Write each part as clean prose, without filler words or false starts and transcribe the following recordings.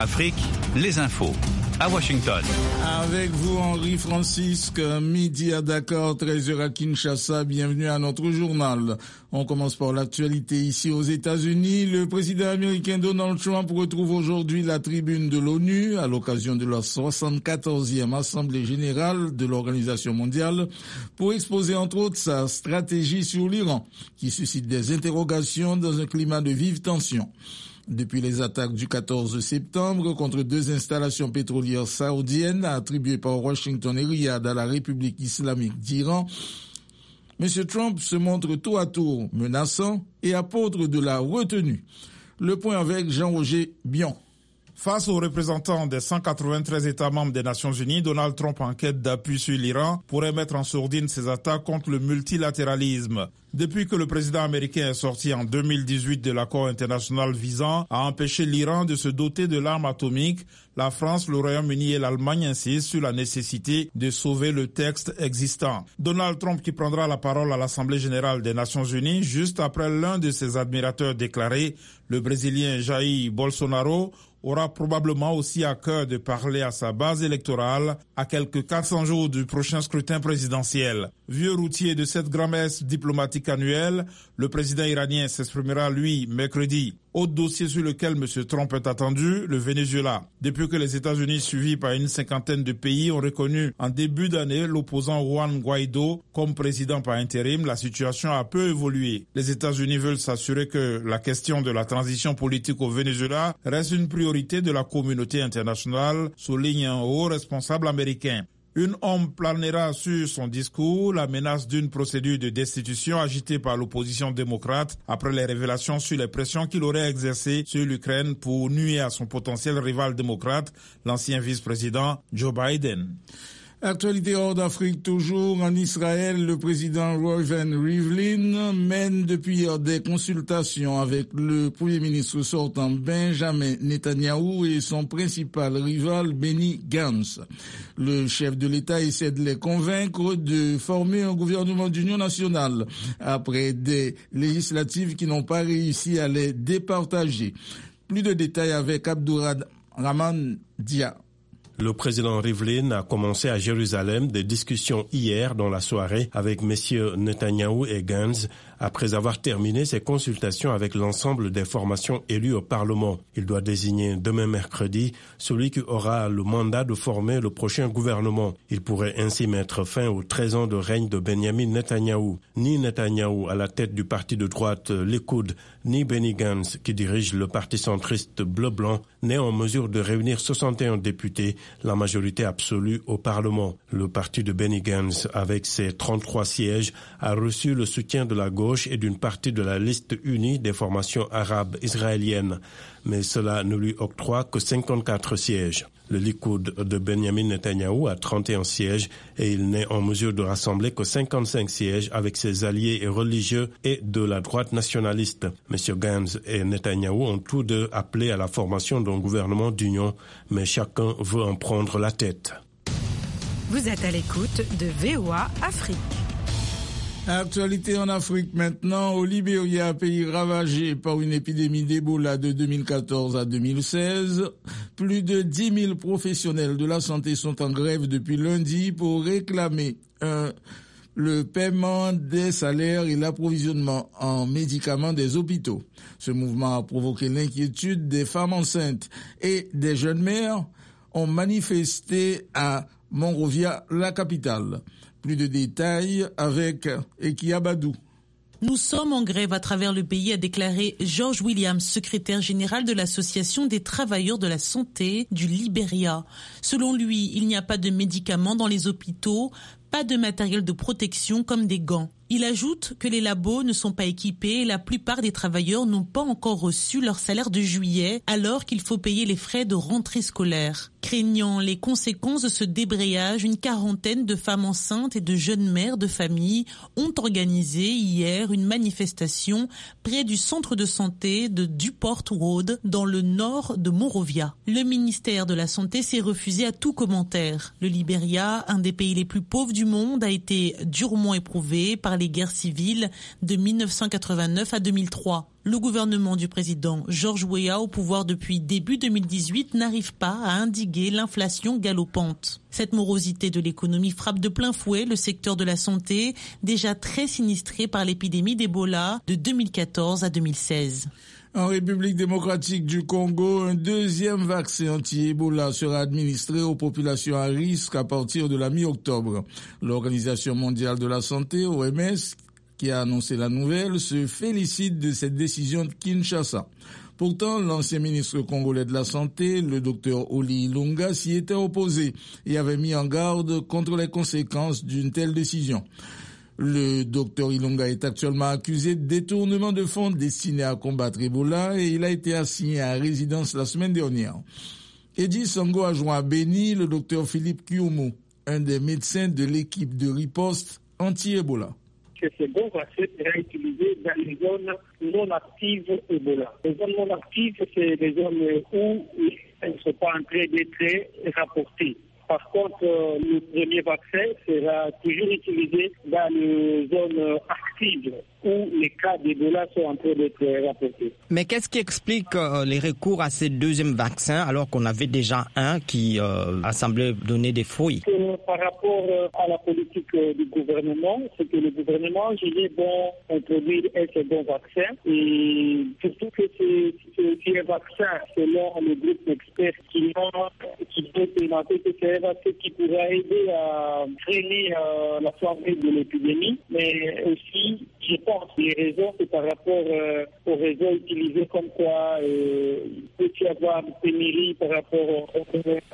Afrique, les infos. À Washington. Avec vous, Henri Francisque, midi à Dakar, 13h à Kinshasa. Bienvenue à notre journal. On commence par l'actualité ici aux États-Unis. Le président américain Donald Trump retrouve aujourd'hui la tribune de l'ONU à l'occasion de la 74e Assemblée générale de l'Organisation mondiale pour exposer entre autres sa stratégie sur l'Iran, qui suscite des interrogations dans un climat de vive tension. Depuis les attaques du 14 septembre contre deux installations pétrolières saoudiennes attribuées par Washington et Riyad à la République islamique d'Iran, M. Trump se montre tour à tour menaçant et apôtre de la retenue. Le point avec Jean-Roger Bion. Face aux représentants des 193 États membres des Nations Unies, Donald Trump, en quête d'appui sur l'Iran, pourrait mettre en sourdine ses attaques contre le multilatéralisme. Depuis que le président américain est sorti en 2018 de l'accord international visant à empêcher l'Iran de se doter de l'arme atomique, la France, le Royaume-Uni et l'Allemagne insistent sur la nécessité de sauver le texte existant. Donald Trump, qui prendra la parole à l'Assemblée générale des Nations Unies juste après l'un de ses admirateurs déclaré, le Brésilien Jair Bolsonaro, aura probablement aussi à cœur de parler à sa base électorale à quelques 400 jours du prochain scrutin présidentiel. Vieux routier de cette grand-messe diplomatique annuelle, le président iranien s'exprimera, lui, mercredi. Autre dossier sur lequel M. Trump est attendu, le Venezuela. Depuis que les États-Unis, suivis par une cinquantaine de pays, ont reconnu en début d'année l'opposant Juan Guaido comme président par intérim, la situation a peu évolué. Les États-Unis veulent s'assurer que la question de la transition politique au Venezuela reste une priorité de la communauté internationale, souligne un haut responsable américain. Une homme planera sur son discours la menace d'une procédure de destitution agitée par l'opposition démocrate après les révélations sur les pressions qu'il aurait exercées sur l'Ukraine pour nuire à son potentiel rival démocrate, l'ancien vice-président Joe Biden. Actualité hors d'Afrique toujours. En Israël, le président Reuven Rivlin mène depuis hier des consultations avec le premier ministre sortant Benjamin Netanyahou et son principal rival Benny Gantz. Le chef de l'État essaie de les convaincre de former un gouvernement d'union nationale après des législatives qui n'ont pas réussi à les départager. Plus de détails avec Abdourahmane Dia. Le président Rivlin a commencé à Jérusalem des discussions hier dans la soirée avec messieurs Netanyahou et Gantz après avoir terminé ses consultations avec l'ensemble des formations élues au Parlement. Il doit désigner demain mercredi celui qui aura le mandat de former le prochain gouvernement. Il pourrait ainsi mettre fin aux 13 ans de règne de Benjamin Netanyahou. Ni Netanyahou à la tête du parti de droite Likoud, ni Benny Gantz qui dirige le parti centriste bleu-blanc n'est en mesure de réunir 61 députés, la majorité absolue au Parlement. Le parti de Benny Gantz, avec ses 33 sièges, a reçu le soutien de la gauche et d'une partie de la liste unie des formations arabes israéliennes. Mais cela ne lui octroie que 54 sièges. Le Likoud de Benjamin Netanyahou a 31 sièges et il n'est en mesure de rassembler que 55 sièges avec ses alliés religieux et de la droite nationaliste. M. Gantz et Netanyahou ont tous deux appelé à la formation d'un gouvernement d'union, mais chacun veut en prendre la tête. Vous êtes à l'écoute de VOA Afrique. Actualité en Afrique maintenant. Au Libéria, pays ravagé par une épidémie d'Ebola de 2014 à 2016, plus de 10 000 professionnels de la santé sont en grève depuis lundi pour réclamer le paiement des salaires et l'approvisionnement en médicaments des hôpitaux. Ce mouvement a provoqué l'inquiétude des femmes enceintes et des jeunes mères ont manifesté à Monrovia, la capitale. Plus de détails avec Eki Abadou. Nous sommes en grève à travers le pays, a déclaré George Williams, secrétaire général de l'Association des travailleurs de la santé du Libéria. Selon lui, il n'y a pas de médicaments dans les hôpitaux, pas de matériel de protection comme des gants. Il ajoute que les labos ne sont pas équipés et la plupart des travailleurs n'ont pas encore reçu leur salaire de juillet alors qu'il faut payer les frais de rentrée scolaire. Craignant les conséquences de ce débrayage, une quarantaine de femmes enceintes et de jeunes mères de famille ont organisé hier une manifestation près du centre de santé de Duport Road dans le nord de Monrovia. Le ministère de la Santé s'est refusé à tout commentaire. Le Libéria, un des pays les plus pauvres du monde, a été durement éprouvé par les guerres civiles de 1989 à 2003. Le gouvernement du président George Weah, au pouvoir depuis début 2018, n'arrive pas à endiguer l'inflation galopante. Cette morosité de l'économie frappe de plein fouet le secteur de la santé, déjà très sinistré par l'épidémie d'Ebola de 2014 à 2016. En République démocratique du Congo, un deuxième vaccin anti-Ebola sera administré aux populations à risque à partir de la mi-octobre. L'Organisation mondiale de la santé, OMS, qui a annoncé la nouvelle, se félicite de cette décision de Kinshasa. Pourtant, l'ancien ministre congolais de la Santé, le docteur Oli Ilunga, s'y était opposé et avait mis en garde contre les conséquences d'une telle décision. Le docteur Ilunga est actuellement accusé de détournement de fonds destinés à combattre Ebola et il a été assigné à résidence la semaine dernière. Eddy Sango a joint à Beni le docteur Philippe Kioumu, un des médecins de l'équipe de riposte anti-Ebola. Ce bon vaccin sera utilisé dans les zones non actives Ebola. Les zones non actives, c'est les zones où elles ne sont pas en train d'être rapportées. Par contre, le premier vaccin sera toujours utilisé dans les zones actives où les cas d'Ebola sont en train d'être rapportés. Mais qu'est-ce qui explique les recours à ce deuxième vaccin alors qu'on avait déjà un qui a semblé donner des fruits? Par rapport à la politique du gouvernement, c'est que le gouvernement jugeait bon introduire un second vaccin et surtout que c'est un vaccin selon le groupe d'experts qui peut présenter que c'est un vaccin qui pourra aider à freiner la flambée de l'épidémie, mais aussi je pense que les raisons, c'est par rapport aux réseaux utilisés comme quoi il peut y avoir une pénurie par rapport au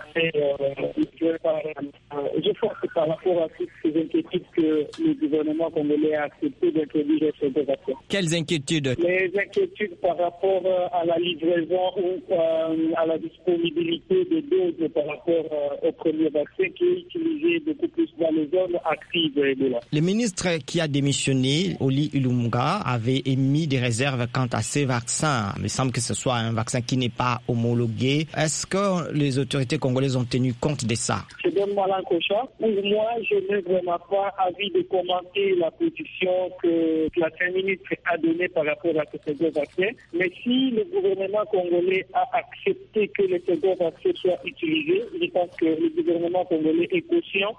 je pense que par rapport à toutes ces inquiétudes que le gouvernement congolais a accepté d'introduire ce vaccin. Quelles inquiétudes? Les inquiétudes par rapport à la livraison ou à la disponibilité des doses par rapport au premier vaccin qui est utilisé beaucoup plus dans les zones actives de Ebola. Le ministre qui a démissionné, Oli Ilunga, avait émis des réserves quant à ces vaccins. Il me semble que ce soit un vaccin qui n'est pas homologué. Est-ce que les autorités congolaises ont tenu compte de ça? Je donne Malankocha. Pour moi, je n'ai vraiment pas envie de commenter la position que la ministre a donnée par rapport à ce second vaccin. Mais si le gouvernement congolais a accepté que le second vaccin soit utilisé, je pense que le gouvernement congolais est conscient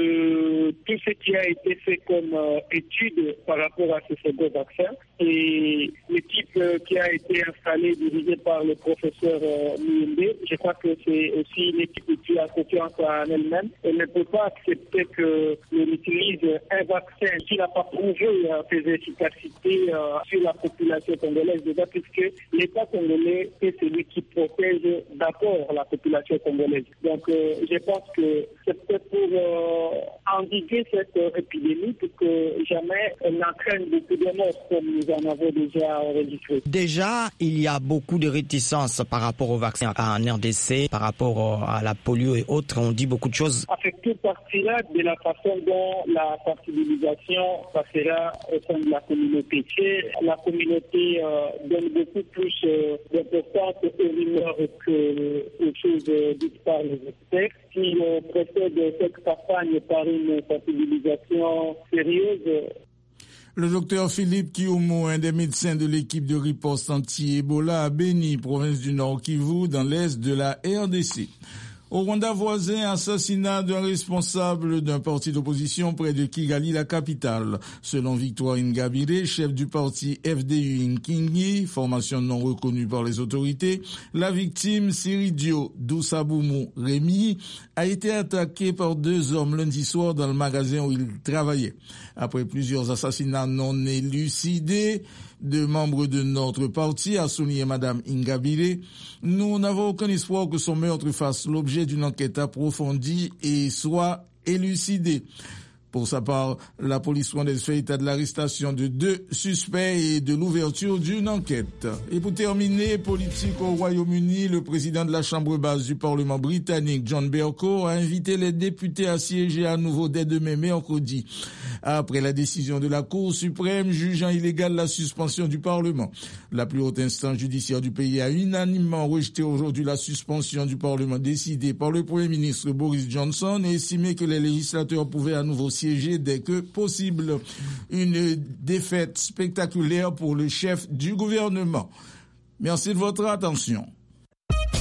de tout ce qui a été fait comme étude par rapport à ce second vaccin. Et l'équipe qui a été installée, dirigée par le professeur Muyembe, je crois que c'est aussi une équipe qui a confiance en elle-même. Elle ne peut pas accepter qu'on utilise un vaccin qui n'a pas prouvé ses efficacités sur la population congolaise, déjà puisque l'État congolais est celui qui protège d'abord la population congolaise. Donc je pense que c'est peut-être pour endiguer cette épidémie pour que jamais elle n'entraîne beaucoup de morts comme nous en avons déjà enregistré. Déjà, il y a beaucoup de réticences par rapport au vaccin en RDC, par rapport à la polio et autres. On dit beaucoup de choses. Avec toute partie-là, de la façon dont la sensibilisation passera au sein de la communauté. La communauté donne beaucoup plus d'importance aux rumeurs qu'aux choses dites par les experts. Si on précède cette campagne par une sensibilisation sérieuse. Le docteur Philippe Kioumu, un des médecins de l'équipe de riposte anti-Ebola à Beni, province du Nord Kivu, dans l'est de la RDC. Au Rwanda voisin, assassinat d'un responsable d'un parti d'opposition près de Kigali, la capitale. Selon Victoire Ingabire, chef du parti FDU Inkingi, formation non reconnue par les autorités, la victime, Siridio Dousaboumou Rémi, a été attaquée par 2 hommes lundi soir dans le magasin où il travaillait. Après plusieurs assassinats non élucidés de membres de notre parti, a souligné Madame Ingabire, nous n'avons aucun espoir que son meurtre fasse l'objet d'une enquête approfondie et soit élucidée. Pour sa part, la police rwandaise fait état de l'arrestation de 2 suspects et de l'ouverture d'une enquête. Et pour terminer, politique au Royaume-Uni, le président de la Chambre basse du Parlement britannique, John Bercow, a invité les députés à siéger à nouveau dès demain mercredi. après la décision de la Cour suprême jugeant illégale la suspension du Parlement. La plus haute instance judiciaire du pays a unanimement rejeté aujourd'hui la suspension du Parlement décidée par le Premier ministre Boris Johnson et estimé que les législateurs pouvaient à nouveau siéger dès que possible. Une défaite spectaculaire pour le chef du gouvernement. Merci de votre attention.